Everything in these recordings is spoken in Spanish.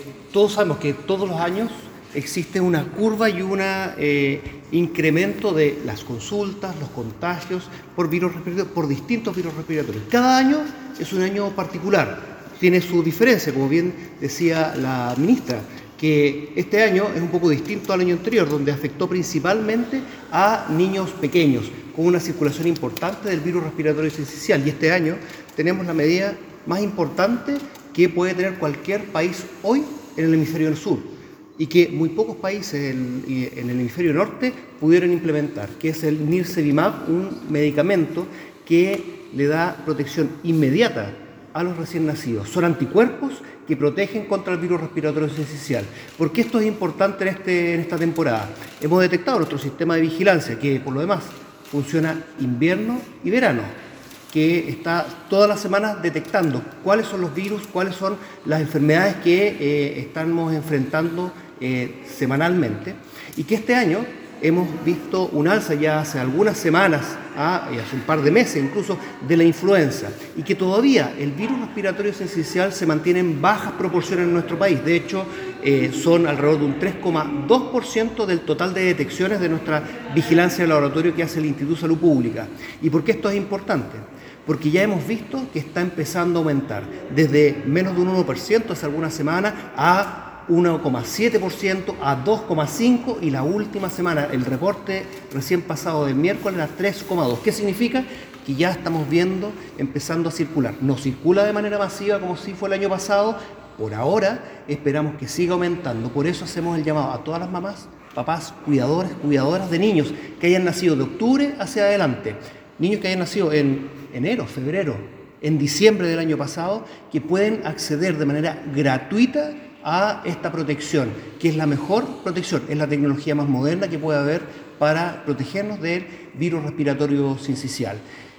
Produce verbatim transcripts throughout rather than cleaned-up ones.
Todos sabemos que todos los años existe una curva y un eh, incremento de las consultas, los contagios por virus respiratorios, por distintos virus respiratorios. Cada año es un año particular, tiene su diferencia, como bien decía la ministra, que este año es un poco distinto al año anterior, donde afectó principalmente a niños pequeños, con una circulación importante del virus respiratorio sincicial. Y este año tenemos la medida más importante que puede tener cualquier país hoy en el hemisferio sur y que muy pocos países en, en el hemisferio norte pudieron implementar, que es el Nirsevimab, un medicamento que le da protección inmediata a los recién nacidos. Son anticuerpos que protegen contra el virus respiratorio sincicial. ¿Por qué esto es importante en, este, en esta temporada? Hemos detectado nuestro sistema de vigilancia, que por lo demás funciona invierno y verano, que está todas las semanas detectando cuáles son los virus, cuáles son las enfermedades que eh, estamos enfrentando eh, semanalmente, y que este año hemos visto un alza ya hace algunas semanas, ah, y hace un par de meses incluso, de la influenza, y que todavía el virus respiratorio sincicial se mantiene en bajas proporciones en nuestro país. De hecho, eh, son alrededor de un tres coma dos por ciento del total de detecciones de nuestra vigilancia de laboratorio que hace el Instituto de Salud Pública. ¿Y por qué esto es importante? Porque ya hemos visto que está empezando a aumentar, desde menos de un uno por ciento hace algunas semanas a uno coma siete por ciento, a dos coma cinco por ciento, y la última semana, el reporte recién pasado del miércoles, era tres coma dos por ciento. ¿Qué significa? Que ya estamos viendo empezando a circular. No circula de manera masiva como si fue el año pasado, por ahora esperamos que siga aumentando. Por eso hacemos el llamado a todas las mamás, papás, cuidadores, cuidadoras de niños que hayan nacido de octubre hacia adelante. Niños que hayan nacido en enero, febrero, en diciembre del año pasado, que pueden acceder de manera gratuita a esta protección, que es la mejor protección, es la tecnología más moderna que puede haber para protegernos del virus respiratorio sincicial.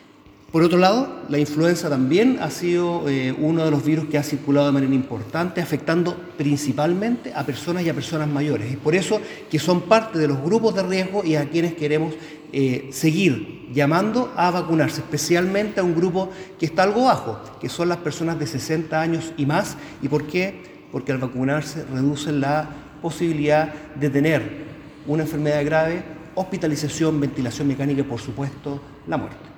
Por otro lado, la influenza también ha sido eh, uno de los virus que ha circulado de manera importante, afectando principalmente a personas y a personas mayores. Y por eso que son parte de los grupos de riesgo y a quienes queremos eh, seguir llamando a vacunarse, especialmente a un grupo que está algo bajo, que son las personas de sesenta años y más. ¿Y por qué? Porque al vacunarse reducen la posibilidad de tener una enfermedad grave, hospitalización, ventilación mecánica y, por supuesto, la muerte.